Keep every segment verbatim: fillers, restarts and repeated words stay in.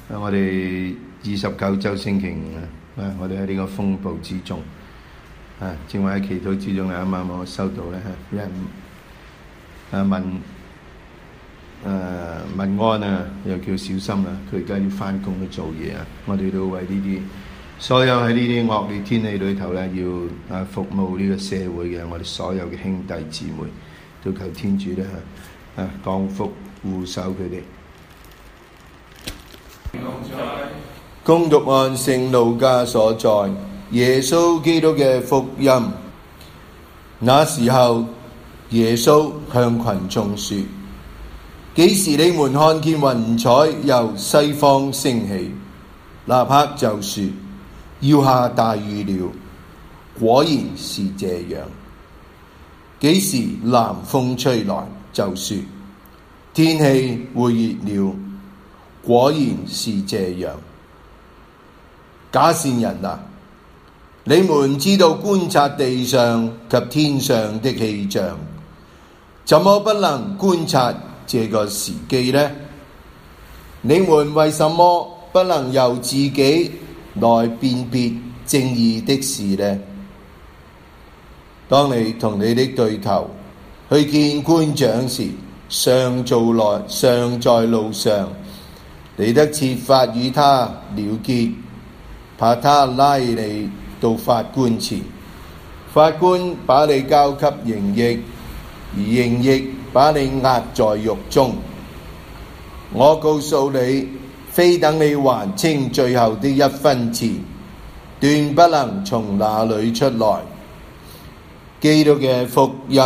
我哋二十九周星期五啊，我哋喺呢個風暴之中啊，正話喺祈禱之中咧，啱啱我收到咧，有人啊問誒問安啊，又叫小心啊，佢而家要翻工去做嘢啊，我哋都為呢啲所有喺呢啲惡劣天氣裏頭咧，要啊服務呢個社會嘅我哋所有嘅兄弟姊妹，都求天主咧啊降福護守佢哋。恭讀按聖路加所載耶穌基督嘅福音。那時候，耶穌向群眾說：幾時你們看見雲彩由西方升起，立刻就說要下大雨了。果然是這樣。幾時南風吹來，就說天氣會熱了。果然是這樣。假善人啊，你們知道觀察地上及天上的氣象，怎麼不能觀察這個時機呢？你們為什麼不能由自己來辨別正義的事呢？當你同你的對頭去見官長時，尚做來尚在路上，你得設法與他了結，怕他拉你到法官前，法官把你交給刑役，而刑役把你押在獄中。我告訴你，非等你還清最後的一分錢，斷不能從那裏出來。基督嘅福音。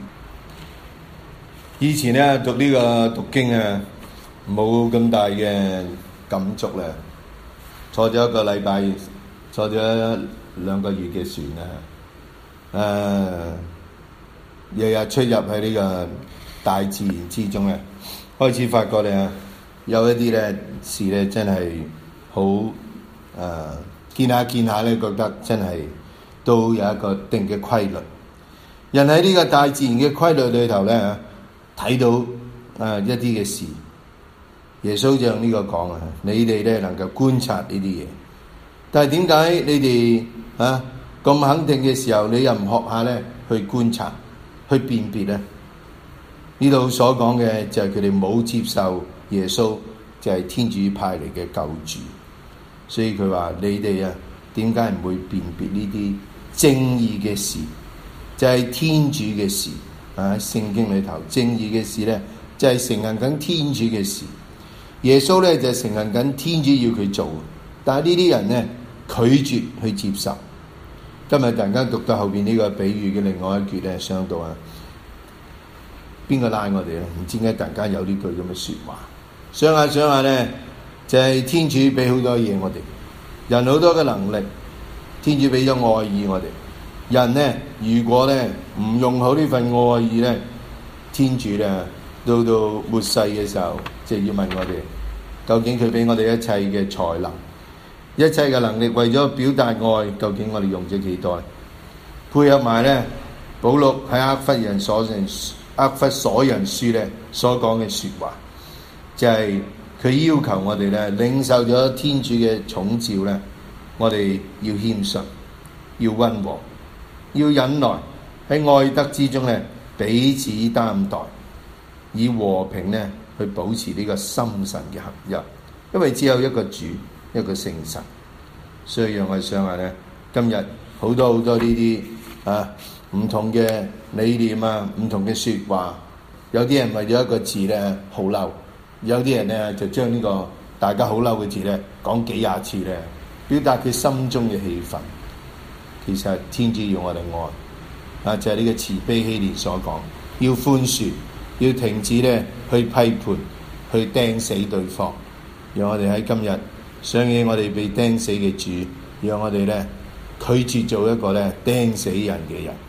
以前呢讀呢個讀經啊，冇咁大嘅感觸啦。坐咗一個禮拜，坐咗兩個月嘅船啊，誒，日日出入喺呢個大自然之中咧，開始發覺咧，有一啲咧事咧真係好誒，見下見下咧，覺得真係都有一個定嘅規律。人喺呢個大自然嘅規律裏頭咧，睇到誒一啲嘅事。耶穌就用呢個講啊，你哋咧能夠觀察呢啲嘢，但係點解你哋啊咁肯定嘅時候，你又唔學下咧去觀察、去辨別咧？呢度所講嘅就係佢哋冇接受耶穌就係天主派嚟嘅救主，所以佢話你哋啊點解唔會辨別呢啲正義嘅事？就係天主嘅事啊！聖經裏頭正義嘅事咧，就係承行緊天主嘅事。耶穌咧就承行緊天主要佢做，但係呢啲人咧拒絕去接受。今日突然間讀到後邊呢個比喻嘅另外一橛咧，想到啊，邊個拉我哋咧？唔知點解突然間有呢句咁嘅說話。想下想下咧，就係天主俾好多嘢我哋，人好多嘅能力，天主俾咗愛意我哋。人咧，如果咧唔用好呢份愛意咧，天主咧到到末世嘅時候，就要問我哋，究竟佢俾我哋一切嘅才能、一切嘅能力，為咗表達愛，究竟我哋用咗幾多？配合埋咧，保祿喺厄弗人所人厄弗所人書咧所講嘅說話，就係、是、佢要求我哋咧領受咗天主嘅寵召咧，我哋要謙遜，要溫和。要忍耐，喺愛德之中咧彼此擔待，以和平咧去保持呢個心神嘅合一。因為只有一個主，一個聖神，所以讓我想下咧，今日好多好多呢啲啊唔同嘅理念啊，唔同嘅說話，有啲人為咗一個字咧好嬲，有啲人咧就將呢個大家好嬲嘅字咧講幾廿次咧，表達佢心中嘅氣憤。其實天主要我哋愛啊，就係、是、呢個慈悲禧年所講，要寬恕，要停止咧去批判，去釘死對方。讓我哋喺今日想起我哋被釘死嘅主，讓我哋咧拒絕做一個咧釘死人嘅人。